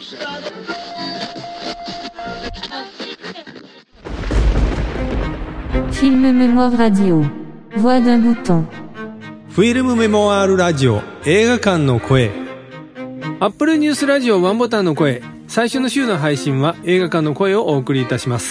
Film Mémoire Radio. Voix d'un bouton. フィルムメモアールラジオ映画館の声。アップルニュースラジオワンボタンの声。最初の週の配信は映画館の声をお送りいたします。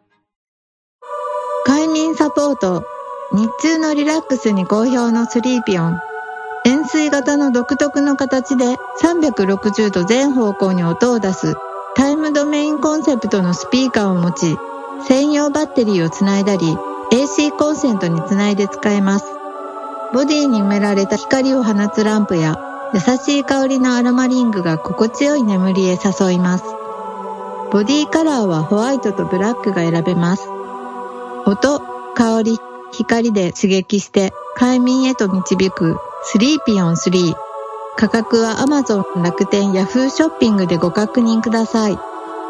快眠サポート。日中のリラックスに好評のスリーピオン。円錐型の独特の形で360度全方向に音を出すタイムドメインコンセプトのスピーカーを持ち、専用バッテリーをつないだり AC コンセントにつないで使えます。ボディに埋められた光を放つランプや優しい香りのアロマリングが心地よい眠りへ誘います。ボディカラーはホワイトとブラックが選べます。音、香り、光で刺激して快眠へと導くスリーピオン3。価格は Amazon、楽天、Yahoo ショッピングでご確認ください。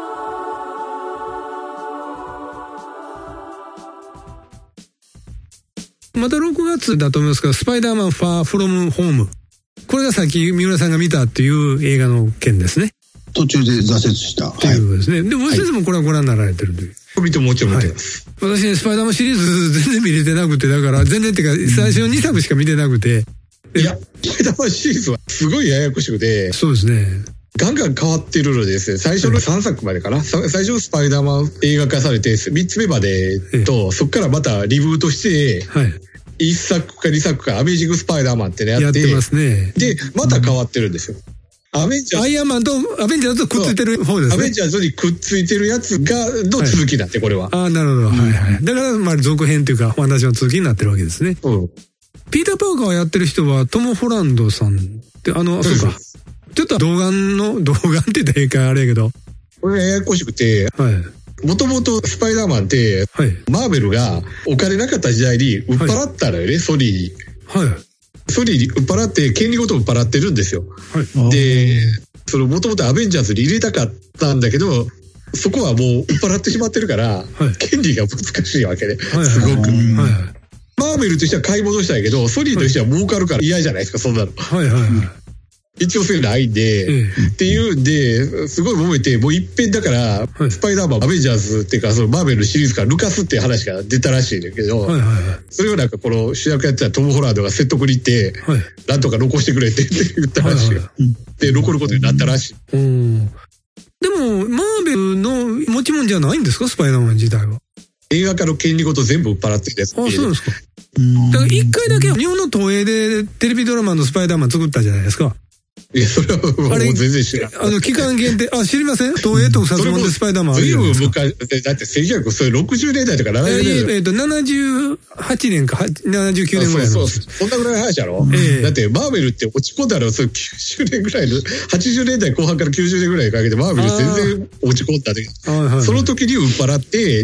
また6月だと思いますが、スパイダーマンファーフロムホーム。これがさっき三浦さんが見たっていう映画の件ですね。 途中で挫折した。 ということですね。でも、先生もこれはご覧になられてるという。 もちろん見てます。 私ね、スパイダーマンシリーズ全然見れてなくて、だから全然っていうか、最初の2作しか見てなくて。 いや、スパイダーマンシリーズはすごいややこしくて。 そうですね。 ガンガン変わってるのですね。最初の3作までかな。最初スパイダーマン映画化されて、3つ目までと、そこからまたリブートして、1作か2作かアメージングスパイダーマンってねやって。 やってますね。 で、また変わってるんですよ。アイアンマンとアベンジャーズとくっついてる方ですね。アベンジャーズにくっついてるやつが、の続きだって、これは。 ああ、なるほど。はいはい。だから、まあ、続編というか、お話の続きになってるわけですね。ピーター・パーカーをやってる人は、トム・ホランドさんって、そうか。ちょっと童顔って言ったらいいかあれやけど。 これややこしくて、もともとスパイダーマンって、マーベルがお金なかった時代に売っ払ったのよね、ソニーに。ソニーに売っ払って、権利ごと売っ払ってるんですよ。で、もともとアベンジャーズに入れたかったんだけど、そこはもう売っ払ってしまってるから、権利が難しいわけで、すごく。マーベルとしては買い戻したんやけど、ソニーとしては儲かるから嫌じゃないですか、そんなの。一応そういうのないんで、っていうんで、すごい揉めて、もう一遍だから、スパイダーマン、アベンジャーズっていうか、マーベルのシリーズから抜かすっていう話が出たらしいんだけど、それをなんかこの主役やってたトム・ホランドが説得に行って、なんとか残してくれって言ったらしいよ。で、残ることになったらしい。 でも、マーベルの持ち物じゃないんですか、スパイダーマン自体は。 映画化の権利ごと全部売っ払ってきたやつ。 そうですか。だから一回だけ日本の東映でテレビドラマのスパイダーマン作ったじゃないですか。 いや、それはもう全然知らん。 期間限定、知りません？東映特撮もんでスパイダーマンあるじゃないですか。 だって1960年代とか70年代。 78年か79年ぐらいの。 そんなぐらいの話やろ？だってマーベルって落ち込んだら90年ぐらいの、80年代後半から90年ぐらいにかけてマーベル全然落ち込んだで。その時に売っ払って、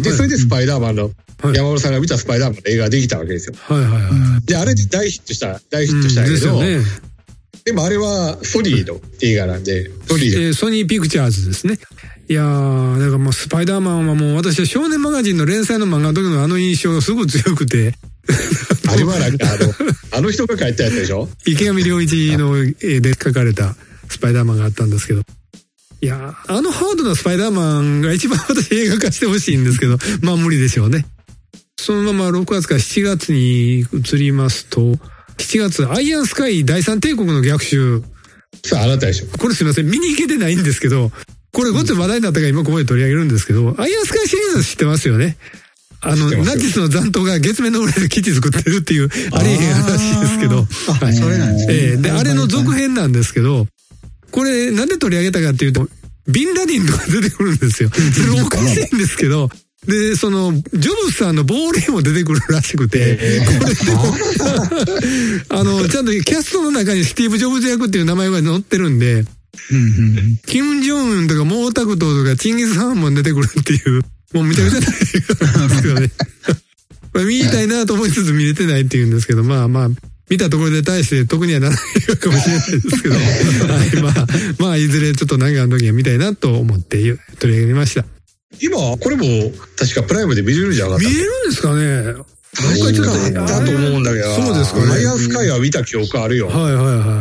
で、それでスパイダーマンの、山本さんが見たスパイダーマンの映画ができたわけですよ。で、あれで大ヒットしたんやけど、でもあれはソニーの映画なんで、 ソニーピクチャーズですね。いやー、だからもうスパイダーマンはもう私は少年マガジンの連載の漫画の時のあの印象がすごく強くて。 あれはなんかあの人が描いたやつでしょ？ 池上良一の絵で描かれたスパイダーマンがあったんですけど。いやー、ハードなスパイダーマンが一番私映画化してほしいんですけど、まあ無理でしょうね。そのまま6月から7月に移りますと、7月、アイアンスカイ第三帝国の逆襲。 さあ、あなたでしょ。 これすいません、見に行けてないんですけど、これごっつ話題になったから今ここで取り上げるんですけど、アイアンスカイシリーズ知ってますよね。ナチスの残党が月面の上で基地作ってるっていう、ありえへん話ですけど。 それなんですね。 で、あれの続編なんですけど、これなんで取り上げたかっていうと、ビンラディンとか出てくるんですよ。それおかしいんですけど、で、ジョブズさんの亡霊も出てくるらしくて、これでも、ちゃんとキャストの中にスティーブ・ジョブズ役っていう名前が載ってるんで、キム・ジョンウンとか毛沢東とかチンギス・ハンも出てくるっていう、もうめちゃくちゃな映画なんですよね。見たいなと思いつつ見れてないっていうんですけど、まあ、見たところで対して特にはならないかもしれないですけど、まあ、いずれちょっと何かの時は見たいなと思って取り上げました。 今、これも確かプライムで見れるんじゃなかった？ 見れるんですかね？ 確かだと思うんだけど。 そうですかね。 アイアンスカイは見た記憶あるよ。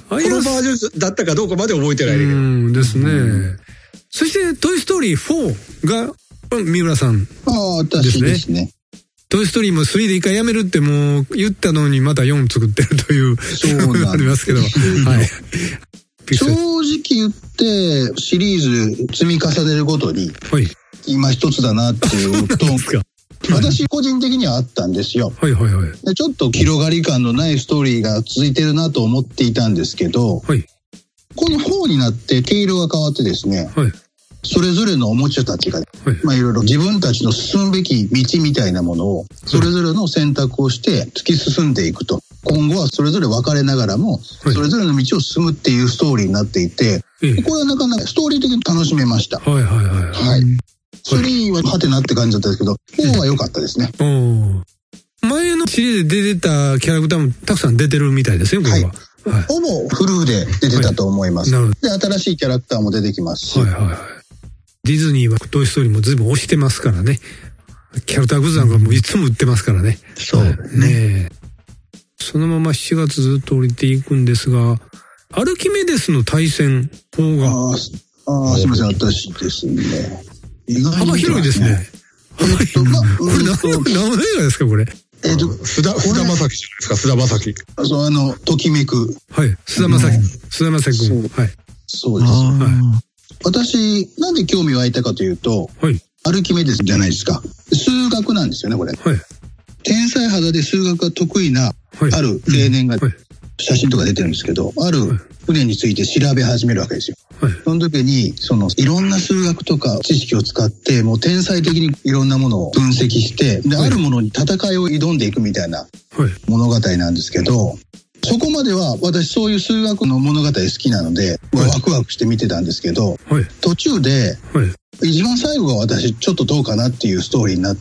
このバージョンだったかどうかまで覚えてないね。 ですね。そして、トイストーリー4が、三浦さんですね。 私ですね。 トイストーリーも3で一回やめるってもう言ったのにまた4作ってるという。 そうなんです。 ありますけど。はい。 正直言って、シリーズ積み重ねるごとに、 はい。 今一つだなっていうと、私個人的にはあったんですよ。 はいはいはい。 でちょっと広がり感のないストーリーが続いてるなと思っていたんですけど、 はい。 この4になって毛色が変わってですね、 はい。 それぞれのおもちゃたちが、 はい。 いろいろ自分たちの進むべき道みたいなものを、それぞれの選択をして突き進んでいくと。今後はそれぞれ分かれながらも、それぞれの道を進むっていうストーリーになっていて、これはなかなかストーリー的に楽しめました。 はいはいはい。 はい。3はハテナって感じだったんですけど、4は良かったですね。 前のシリーズで出てたキャラクターもたくさん出てるみたいですね、これは。 はい。ほぼフルで出てたと思います。なるほど。で、新しいキャラクターも出てきますし。 はいはいはい。ディズニーはトイストーリーも随分推してますからね。キャラクターグッズなんかもいつも売ってますからね。 そうね。 そのまま7月ずっと降りていくんですが、アルキメデスの対戦法が。 すみません、私ですね。 幅広いですね。これ何の映画ですか、これ。 菅田将暉じゃないですか、菅田将暉。 ときめく。 はい、菅田将暉君。はい。 そうです。はい。私、なんで興味湧いたかというと、はい。アルキメデスじゃないですか。数学なんですよね、これ。はい。天才肌で数学が得意な、ある青年が、写真とか出てるんですけど、ある船について調べ始めるわけですよ。はい。その時に、いろんな数学とか知識を使って、もう天才的にいろんなものを分析して、で、あるものに戦いを挑んでいくみたいな物語なんですけど、そこまでは私そういう数学の物語好きなので、ワクワクして見てたんですけど、途中で、一番最後が私ちょっとどうかなっていうストーリーになって、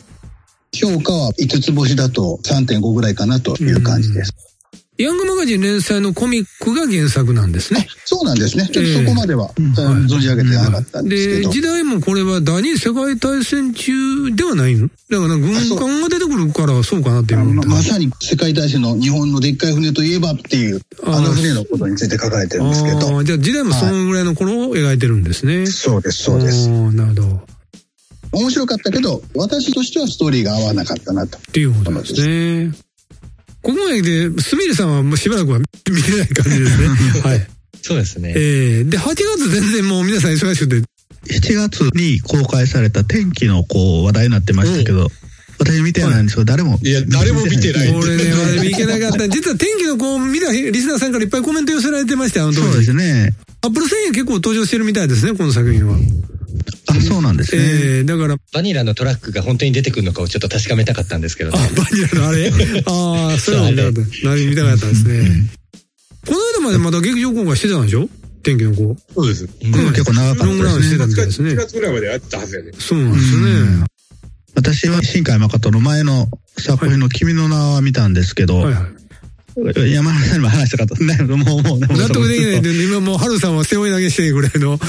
評価は5つ星だと 3.5 ぐらいかなという感じです。 ヤングマガジン連載のコミックが原作なんですね。 そうなんですね。ちょっとそこまでは存じ上げてなかったんですけど。 で、時代もこれは第二次世界大戦中ではないの？だから軍艦が出てくるからそうかなっていう。 まさに世界大戦の日本のでっかい船といえばっていう、船のことについて書かれてるんですけど。 じゃあ時代もそのぐらいの頃を描いてるんですね。 そうです、そうです。 なるほど。 面白かったけど、私としてはストーリーが合わなかったなと。 っていうことですね。ここまでで、すみれさんはもうしばらくは見てない感じですね。はい。 そうですね。 で、8月全然もう皆さん忙しくて。 7月に公開された天気の話題になってましたけど、私見てないんですよ。誰も。 いや、誰も見てない。 俺ね、見てなかった。実は天気の見たリスナーさんからいっぱいコメント寄せられてましたよ、 そうですね。 アップル1000円結構登場してるみたいですね、この作品は。 そうなんですね。 だから。 バニラのトラックが本当に出てくるのかをちょっと確かめたかったんですけどね。 バニラのあれそういうの見たかったですね。この間までまだ劇場公開してたんでしょ？天気の子。 そうです。 結構長かったですね。 ロングランしてたみたいですね。 1月ぐらいまでやってたはずやね。 そうなんですね。 私は新海誠の前の作品の君の名は見たんですけど、山田さんにも話したかった。もう納得できないんで、今もう春さんは背負い投げしてるぐらいの、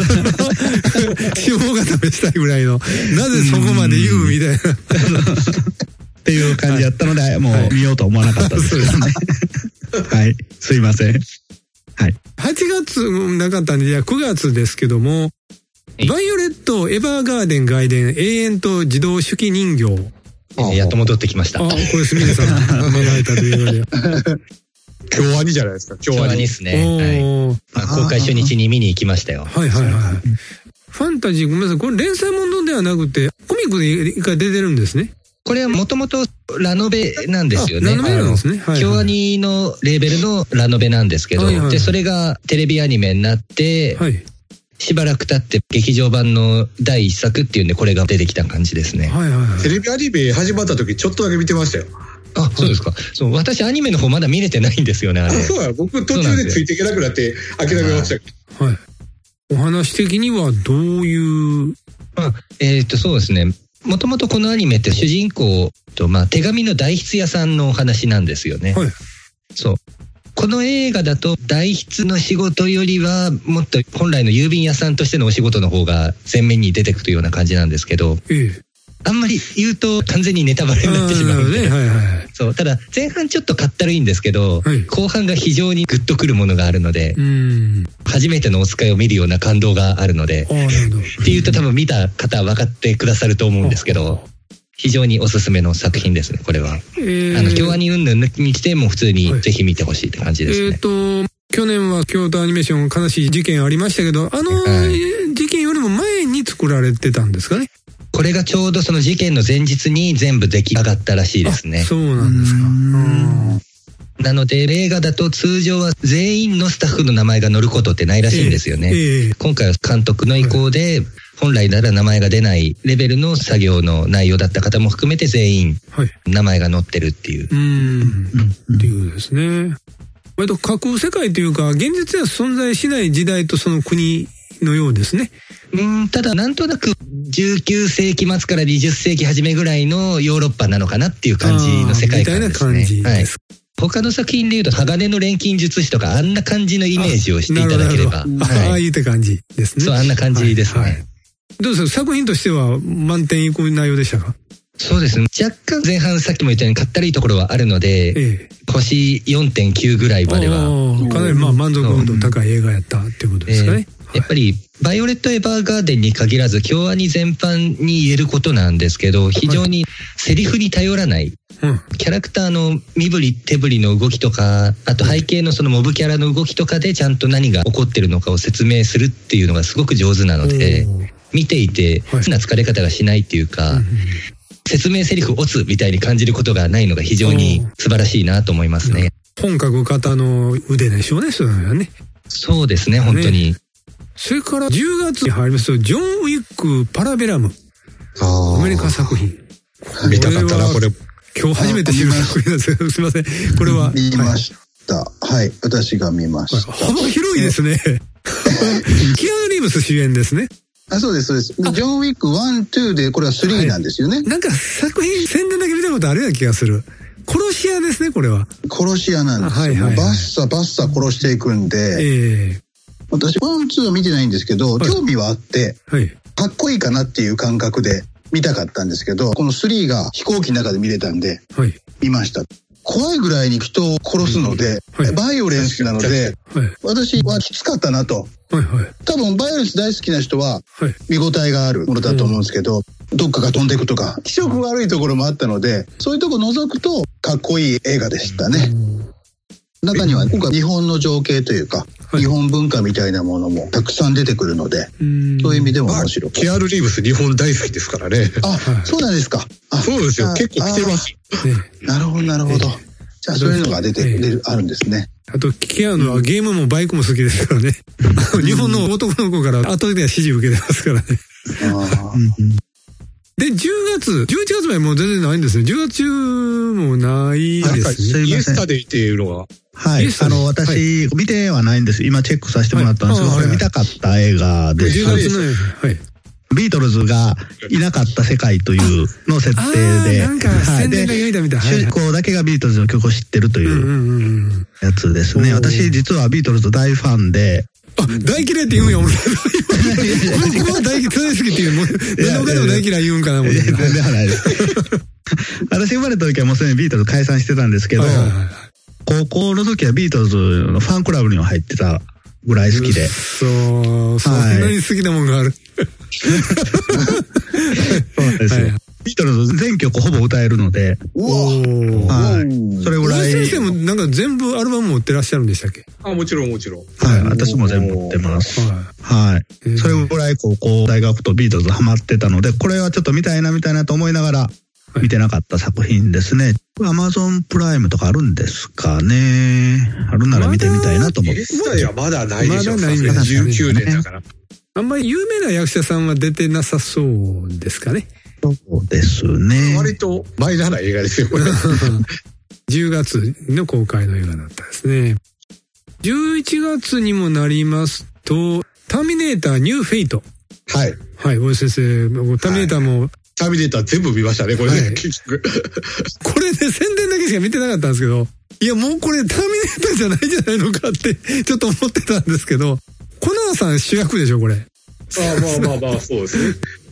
脂肪固めしたいぐらいの、なぜそこまで言うみたいな。 っていう感じやったので、もう見ようと思わなかったですけどね。はい。すいません。はい。 8月なかったんで、じゃあ9月ですけども、バイオレット、エヴァーガーデン外伝、永遠と自動手記人形。 やっと戻ってきました。 これすみれさんが考えたというので。 京アニじゃないですか。 京アニですね。公開初日に見に行きましたよ。 はいはいはい。ファンタジー、ごめんなさい。これ連載ものではなくて、コミックで一回出てるんですね。 これはもともとラノベなんですよね。 ラノベなんですね。 京アニのレーベルのラノベなんですけど、で、それがテレビアニメになって、しばらく経って劇場版の第一作っていうんでこれが出てきた感じですね。 テレビアニメ始まった時ちょっとだけ見てましたよ。 あ、そうですか。そう、私アニメの方まだ見れてないんですよね、あれ。 そうや、僕途中でついていけなくなって諦めましたけど。 はい。お話的にはどういう？ そうですね。もともとこのアニメって主人公と、手紙の代筆屋さんのお話なんですよね。はい。そう。この映画だと代筆の仕事よりはもっと本来の郵便屋さんとしてのお仕事の方が前面に出てくるような感じなんですけど、 あんまり言うと完全にネタバレになってしまうので、そう、ただ前半ちょっとかったるいんですけど、後半が非常にグッとくるものがあるので、初めてのお使いを見るような感動があるので、っていうと多分見た方は分かってくださると思うんですけど、非常におすすめの作品ですね、これは。京アニ云々にしても普通にぜひ見てほしいって感じですね。 去年は京都アニメーション悲しい事件ありましたけど、事件よりも前に作られてたんですかね。 これがちょうどその事件の前日に全部出来上がったらしいですね。 そうなんですか。 なので映画だと通常は全員のスタッフの名前が載ることってないらしいんですよね。今回は監督の意向で、本来なら名前が出ないレベルの作業の内容だった方も含めて全員名前が載ってるっていう。 っていうですね。割と架空世界というか、現実では存在しない時代とその国のようですね。 ただなんとなく19世紀末から20世紀初めぐらいのヨーロッパなのかなっていう感じの世界観ですね。みたいな感じです。他の作品でいうと鋼の錬金術師とかあんな感じのイメージをしていただければ。 ああいうって感じですね。 そう、あんな感じですね。 どうですか、作品としては満点いく内容でしたか？ そうですね。若干前半さっきも言ったようにかったるいところはあるので、星 4.9 ぐらいまでは。 かなり満足度高い映画やったっていうことですかね。 やっぱりバイオレット・エヴァーガーデンに限らず京アニ全般に言えることなんですけど、非常にセリフに頼らない、キャラクターの身振り手振りの動きとか、あと背景のそのモブキャラの動きとかでちゃんと何が起こってるのかを説明するっていうのがすごく上手なので、見ていて変な疲れ方がしないっていうか、説明セリフオツみたいに感じることがないのが非常に素晴らしいなと思いますね。 本格方の腕でしょうね、それはね。 そうですね、本当に。 それから10月に入りますと、ジョン・ウィック・パラベラム。アメリカ作品。 見たかったな、これ。 今日初めて知る作品です。すみません。これは。 見ました。はい。私が見ました。 幅広いですね。キアヌ・リーブス主演ですね。 そうです、そうです。ジョン・ウィック1、2で、これは3なんですよね。 なんか作品、宣伝だけ見たことあるような気がする。殺し屋ですね、これは。 殺し屋なんですよ。バッサ殺していくんで、私、1、2は見てないんですけど、興味はあって、かっこいいかなっていう感覚で見たかったんですけど、この3が飛行機の中で見れたんで、見ました。怖いぐらいに人を殺すので、バイオレンスなので、私はきつかったなと。多分バイオレンス大好きな人は見応えがあるものだと思うんですけど、どっかが飛んでいくとか気色悪いところもあったので、そういうとこ除くとかっこいい映画でしたね。中には今回日本の情景というか、日本文化みたいなものもたくさん出てくるので、そういう意味でも面白い。 キアヌ・リーブス日本大好きですからね。 そうなんですか。 そうですよ。結構来てます。 なるほど、なるほど。じゃあそういうのがあるんですね。 あと、キアヌはゲームもバイクも好きですからね。日本の男の子から後では支持受けてますからね。で、11月までもう全然ないんですね。10月中もないですね。 イエスタデイっていうのが。 はい。私、見てはないんです。今チェックさせてもらったんですけど、これ見たかった映画です。 10月の、 ビートルズがいなかった世界というの設定で、 なんか宣伝が読いたみたいな。 主人公だけがビートルズの曲を知ってるというやつですね。私実はビートルズ大ファンで、 大嫌いって言うんや、俺。僕は大好きって言う。何の彼も大嫌い言うんかな、思って。 全然ないです。私生まれた時はもうすでにビートルズ解散してたんですけど、高校の時はビートルズのファンクラブには入ってたぐらい好きで。 そんなに好きなもんがある。 そうなんですよ。ビートルズ全曲ほぼ歌えるので。それぐらい。 先生もなんか全部アルバム持ってらっしゃるんでしたっけ？ もちろんもちろん。 はい、私も全部持ってます。はい。それぐらい高校、大学とビートルズハマってたので、これはちょっと見たいなと思いながら見てなかった作品ですね。アマゾンプライムとかあるんですかね。あるなら見てみたいなと思って。 イエスタデイはまだないでしょ。 まだないんです。19年だから。 あんまり有名な役者さんは出てなさそうですかね。 そうですね。 割とマイナーな映画ですよ、これ。 10月の公開の映画だったですね。11月にもなりますと、ターミネーターニューフェイト。 はい。 はい、大江先生、ターミネーターも、 ターミネーター全部見ましたね、これね、結局。 これね、宣伝だけしか見てなかったんですけど、いや、もうこれターミネーターじゃないんじゃないのかって、ちょっと思ってたんですけど、コナーさん主役でしょ、これ。 まあ、そうですね。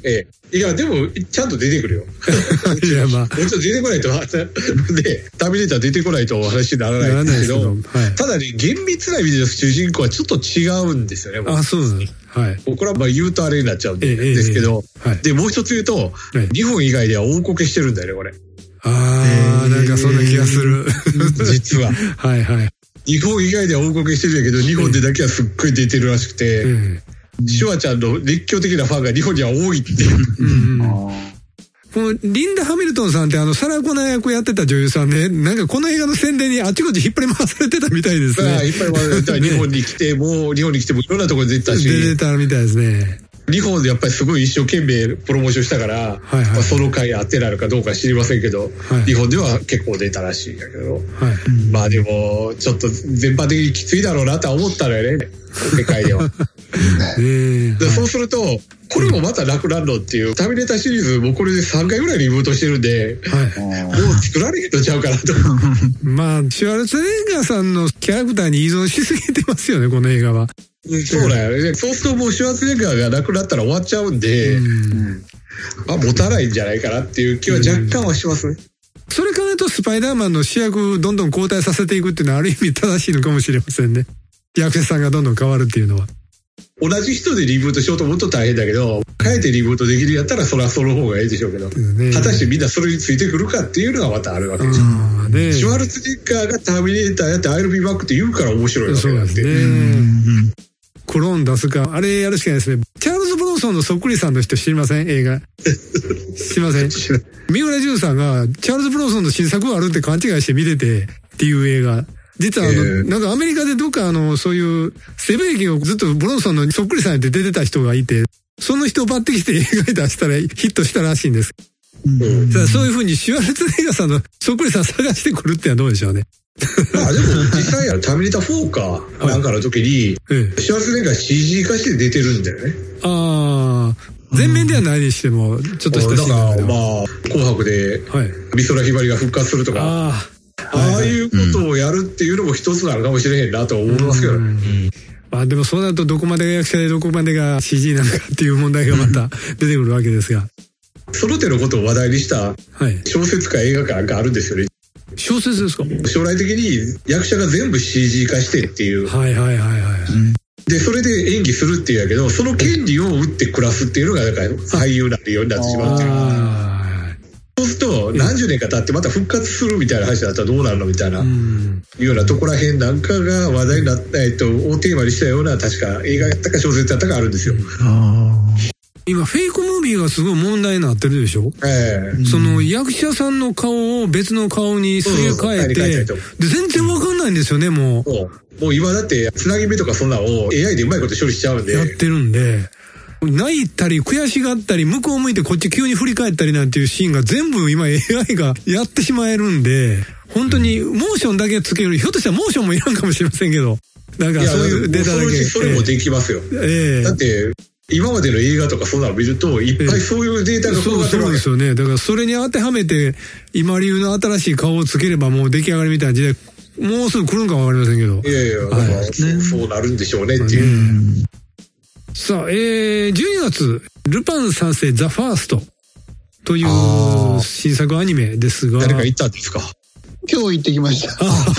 いや、でも、ちゃんと出てくるよ。 いや、まあ。 もうちょっと出てこないと、で、ターミネーター出てこないとお話にならないんですけど、ただね、厳密な意味での主人公はちょっと違うんですよね。 あ、そうなんです。はい。 これはまあ言うとあれになっちゃうんですけど、で、もう一つ言うと、日本以外では大こけしてるんだよね、これ。 なんかそんな気がする。 実は。 はいはい。 日本以外では大こけしてるんだけど、日本でだけはすっごい出てるらしくて、シュワちゃんの熱狂的なファンが日本には多いっていう。 このリンダ・ハミルトンさんってサラ・コナー役やってた女優さんね、なんかこの映画の宣伝にあちこち引っ張り回されてたみたいですね。 引っ張り回されてた。日本に来てもいろんなところに出てたし。 出てたみたいですね。 日本でやっぱりすごい一生懸命プロモーションしたから、その回当てなるかどうか知りませんけど、日本では結構出たらしいんだけど、まあでもちょっと全般的にきついだろうなとは思ったのよね、世界では。そうするとこれもまた楽なんのっていうターミネーターシリーズもこれで3回ぐらいリブートしてるんで、もう作られへんのちゃうかなと。 まあシュワルツェネッガーさんのキャラクターに依存しすぎてますよね、この映画は。 そうだよね。そうするともうシュワルツェネッガーがなくなったら終わっちゃうんで、持たないんじゃないかなっていう気は若干はしますね。 それからとスパイダーマンの主役どんどん交代させていくっていうのはある意味正しいのかもしれませんね。役者さんがどんどん変わるっていうのは。 同じ人でリブートしようと思うと大変だけど、変えてリブートできるやったらそれはその方がいいでしょうけど、果たしてみんなそれについてくるかっていうのがまたあるわけですよ。シュワルツェネッガーがターミネーターやってアイルビーバックって言うから面白いわけだって。 クローン出すか、あれやるしかないですね。チャールズ・ブロンソンのそっくりさんの人知りません？映画。知りません？三浦淳さんがチャールズ・ブロンソンの新作があるって勘違いして見ててっていう映画。実はなんかアメリカでどっかそういう西部劇をずっとブロンソンのそっくりさんって出てた人がいて、その人を抜擢して映画に出したらヒットしたらしいんです。そういう風にシュワルツェネッガーさんのそっくりさん探してくるってのはどうでしょうね。 まあでも実際ターミネーター4かなんかの時に、シュワルツェネッガー CG 化して出てるんだよね。 全面ではないにしてもちょっとしたシーンだからまあ紅白で美空ひばりが復活するとか、ああいうことをやるっていうのも一つなのかもしれへんなと思いますけどね。 まあでもそうなるとどこまでが役者でどこまでが CG なのかっていう問題がまた出てくるわけですが。 その手のことを話題にした小説か映画かがあるんですよね。 小説ですか？ 将来的に役者が全部 CG 化してっていう。で、それで演技するっていうんやけど、その権利を売って暮らすっていうのが、なんか俳優になるようになってしまうっていう。そうすると、何十年か経ってまた復活するみたいな話だったらどうなるのみたいな、いうようなとこら辺なんかが話題になった、をテーマにしたような、確か映画やったか小説やったかあるんですよ。 今フェイクムービーがすごい問題になってるでしょ。その役者さんの顔を別の顔にすげ替えて、で全然わかんないんですよね、もう今だってつなぎ目とかそんなのを AI でうまいこと処理しちゃうんでやってるんで、泣いたり悔しがったり向こう向いてこっち急に振り返ったりなんていうシーンが全部今 AI がやってしまえるんで、本当にモーションだけつける、ひょっとしたらモーションもいらんかもしれませんけど、なんかそういうデータだけそれもできますよ。だって今までの映画とかそんなの見るといっぱいそういうデータが転がってるわけですよね。だからそれに当てはめて今流の新しい顔をつければもう出来上がりみたいな時代もうすぐ来るんかわかりませんけど。 だからそうなるんでしょうねっていう。 さあ、12月ルパン三世ザ・ファーストという新作アニメですが、 誰か行ったんですか？ 今日行ってきました。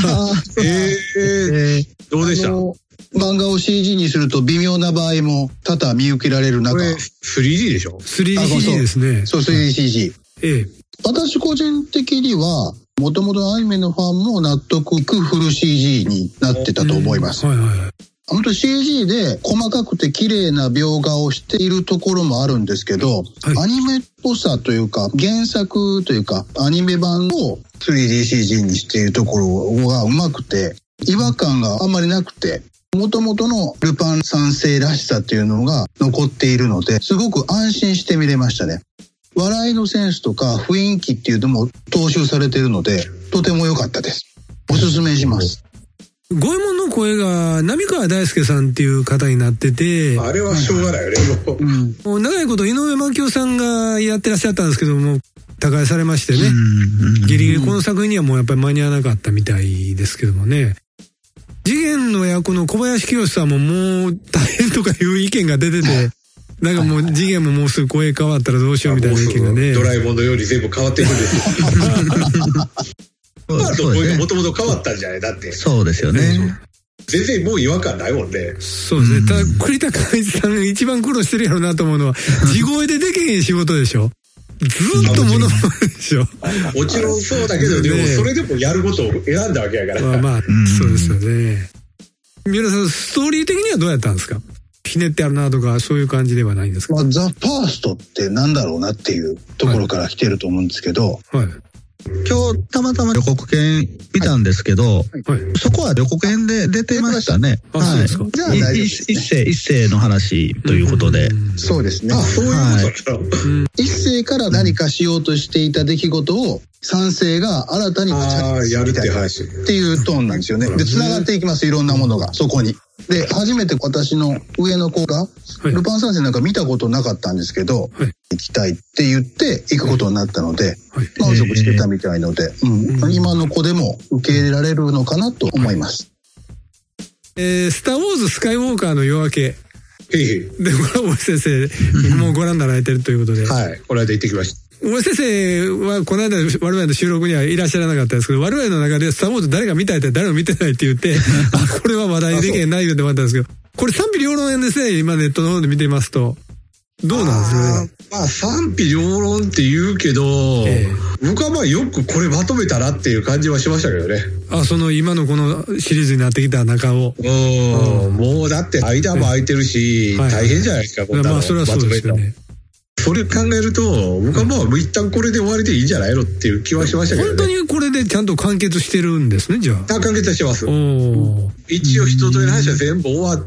どうでした？ 漫画を CG にすると微妙な場合も多々見受けられる中。 3D でしょ？ 3DCG ですね。 そう、3DCG。私個人的には、もともとアニメのファンも納得いくフル CG になってたと思います。本当 CG で細かくて綺麗な描画をしているところもあるんですけど、アニメっぽさというか、原作というか、アニメ版を 3DCG にしているところがうまくて、違和感があんまりなくて、元々のルパン三世らしさっていうのが残っているので、すごく安心して見れましたね。笑いのセンスとか雰囲気っていうのも踏襲されているので、とても良かったです。おすすめします。 五右衛門の声が浪川大輔さんっていう方になってて、 あれはしょうがないよね、 もう長いこと井上真紀夫さんがやってらっしゃったんですけども、他界されましてね、ギリギリこの作品にはもうやっぱり間に合わなかったみたいですけどもね。次元の役の小林清さんももう大変とかいう意見が出てて、 なんかもう次元ももうすぐ声変わったらどうしようみたいな意見がね。 ドラえもんのように全部変わっていくんですよ。パート声がもともと変わったんじゃないだって。 そうですよね。 全然もう違和感ないもんね。 そうですね。ただ栗田寛一さん一番苦労してるやろうなと思うのは、地声でできへん仕事でしょ。ずーっと物まねでしょ。 もちろんそうだけど、でもそれでもやることを選んだわけやから。 まあ、そうですよね。三浦さん、ストーリー的にはどうやったんですか？ひねってあるなとか、そういう感じではないんですか？ ザ・ファーストってなんだろうなっていうところから来てると思うんですけど、 はい。 今日たまたま予告編見たんですけど、そこは予告編で出てましたね。 はい。 じゃあ大丈夫ですね。 一世の話ということで。 そうですね。 そういうことだ。 一世から何かしようとしていた出来事を三世が新たにやるって話っていうトーンなんですよね。で、繋がっていきます、いろんなものが、そこに。で、初めて私の上の子が、ルパン三世なんか見たことなかったんですけど、行きたいって言って行くことになったので、満足してたみたいので、今の子でも受け入れられるのかなと思います。 スター・ウォーズ・スカイウォーカーの夜明け。で、これ大石先生、もうご覧になられてるということで。 はい、この間行ってきました。 大石先生はこの間我々の収録にはいらっしゃらなかったですけど、我々の中でスター・ウォーズ誰が見たいって誰も見てないって言って、これは話題できへんないよって思ったんですけど、これ賛否両論ですね、今ネットの方で見てますと。どうなんですかね。 まあ賛否両論って言うけど、僕はまあよくこれまとめたなっていう感じはしましたけどね。 その今のこのシリーズになってきた中を。 もうだって間も空いてるし、大変じゃないですか、こんなのまとめたの。それ考えると、僕はまあ一旦これで終わりでいいんじゃないのっていう気はしましたけどね。 本当にこれでちゃんと完結してるんですね、じゃあ。 完結してます。一応一通りの話は全部終わって、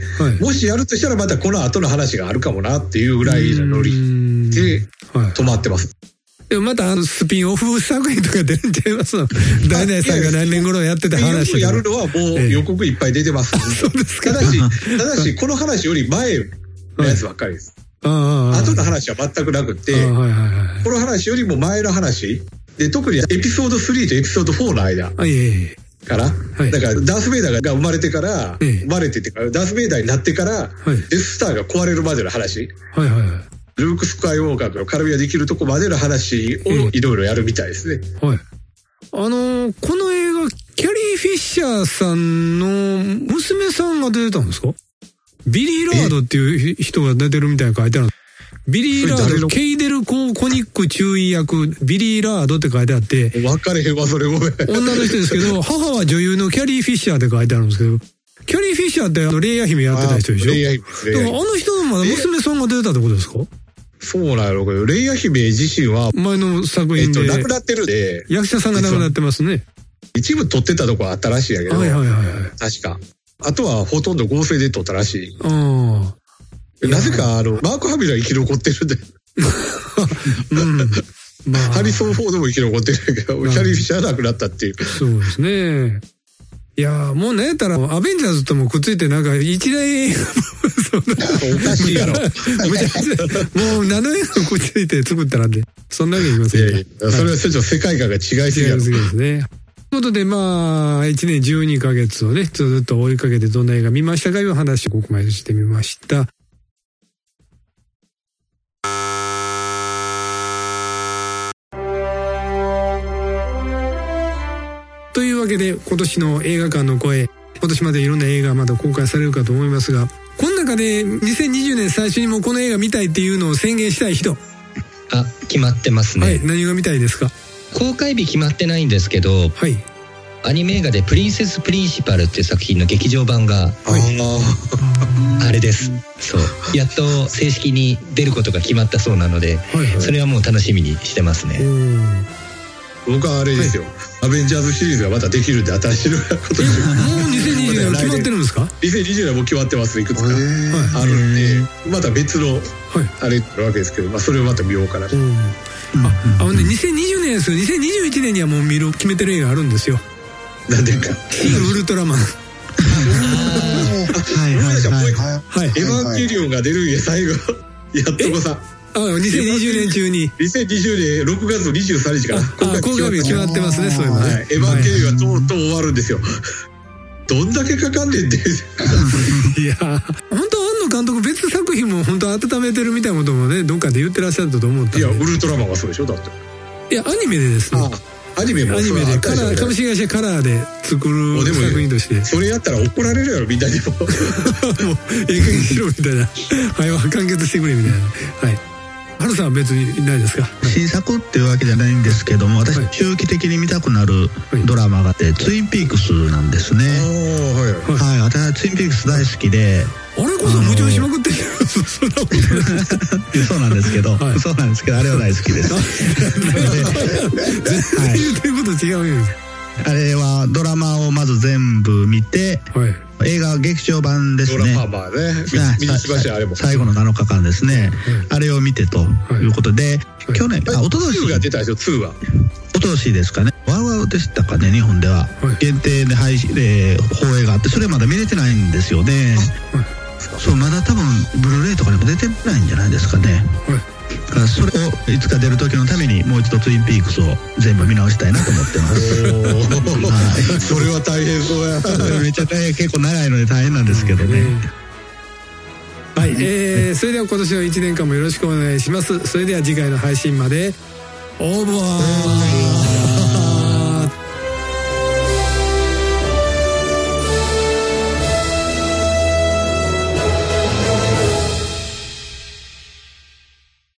もしやるとしたらまたこの後の話があるかもなっていうぐらいのノリで止まってます。 でもまたスピンオフ作品とか出るんちゃいますの？ダイナイさんが何年頃やってた話。 よくやるのはもう予告いっぱい出てます。 そうですか。 ただし、この話より前のやつばっかりです。後の話は全くなくて、この話よりも前の話で、特にエピソード3とエピソード4の間から、だからダース・ベイダーが生まれてから、生まれててから、ダース・ベイダーになってから、デススターが壊れるまでの話、ルーク・スカイウォーカーとの絡みができるとこまでの話をいろいろやるみたいですね。 この映画、キャリー・フィッシャーさんの娘さんが出てたんですか？ビリー・ラードっていう人が出てるみたいな書いてある。ビリー・ラード、ケイデル・コニック注意役、ビリー・ラードって書いてあって。 分かれへんわ、それごめん。 女の人ですけど、母は女優のキャリー・フィッシャーって書いてあるんですけど、キャリー・フィッシャーってレイヤ姫やってた人でしょ？レイヤ姫ですね。でも人のまだ娘さんが出てたってことですか？ そうなんやろうけど、レイヤ姫自身は、 前の作品で。 亡くなってるで。 役者さんが亡くなってますね。 一部撮ってたとこあったらしいやけど。確か。あとはほとんど合成で撮ったらしい。なぜかマーク・ハミルは生き残ってるんで。ハリソン・フォードも生き残ってるけど、キャリー・フィッシャーなくなったっていう。 そうですね。いやー、もうねやったらアベンジャーズともくっついてなんか一大映画おかしいやろ。もう何の映画もくっついて作ったらんで、そんなわけ言いませんか。 それはちょっと世界観が違いすぎやろ。 違いですね。ということで、まあ、1年12ヶ月をね、ずっと追いかけてどんな映画見ましたかいう話をここまでしてみました。というわけで、今年の映画館の声、今年までいろんな映画まだ公開されるかと思いますが、この中で2020年最初にもこの映画見たいっていうのを宣言したい人。 決まってますね。 はい、何が見たいですか？ 公開日決まってないんですけど、アニメ映画でプリンセス・プリンシパルっていう作品の劇場版が、あれです。そう。やっと正式に出ることが決まったそうなので、それはもう楽しみにしてますね。 僕はあれですよ。アベンジャーズシリーズがまたできるんで新しいのが今年。 もう2020年決まってるんですか ？2020年も決まってます。いくつかあるんで、また別のあれなわけですけど、まあそれをまた見ようかなと。 2020年ですよ。2021年にはもう決めてる映画あるんですよ。 なんでか。 シン・ウルトラマン。 エヴァンゲリオンが出るんや、最後。やっとこさ。 2020年中に。 2020年6月23日から。 公開日決まってますね、そういうのね。 エヴァンゲリオンがとうとう終わるんですよ。どんだけかかんねんって。 いや、本当庵野監督別作品も本当温めてるみたいなこともね、どっかで言ってらっしゃったと思ったんで。 いや、ウルトラマンはそうでしょ、だって。 いや、アニメでですね。 アニメもそうでカラー、株式会社カラーで作る作品として。 それやったら怒られるやろ、みんなにも。もう、 ええ加減しろみたいな。はい、完結してくれみたいな。はい。春さんは別にないですか？ 新作っていうわけじゃないんですけども、私、中期的に見たくなるドラマがあって、ツインピークスなんですね。はい。私はツインピークス大好きで。 あれこそ矛盾しまくってる。 そうなんですけど、そうなんですけど、あれは大好きです。 全然言ってること違うんです。 あれはドラマをまず全部見て、映画劇場版ですね。 ドラマね。見に来ましたよ、あれも。 最後の7日間ですね。あれを見てということで、去年、おととし。 2が出たでしょ、2は。 おととしですかね。ワウワウでしたかね、日本では。限定で放映があって、それまだ見れてないんですよね。そう、まだ多分、ブルーレイとかでも出てないんじゃないですかね。それをいつか出る時のためにもう一度ツインピークスを全部見直したいなと思ってます。 それは大変そうや。 めっちゃ大変、結構長いので大変なんですけどね。 はい、それでは今年の1年間もよろしくお願いします。それでは次回の配信までオーバー。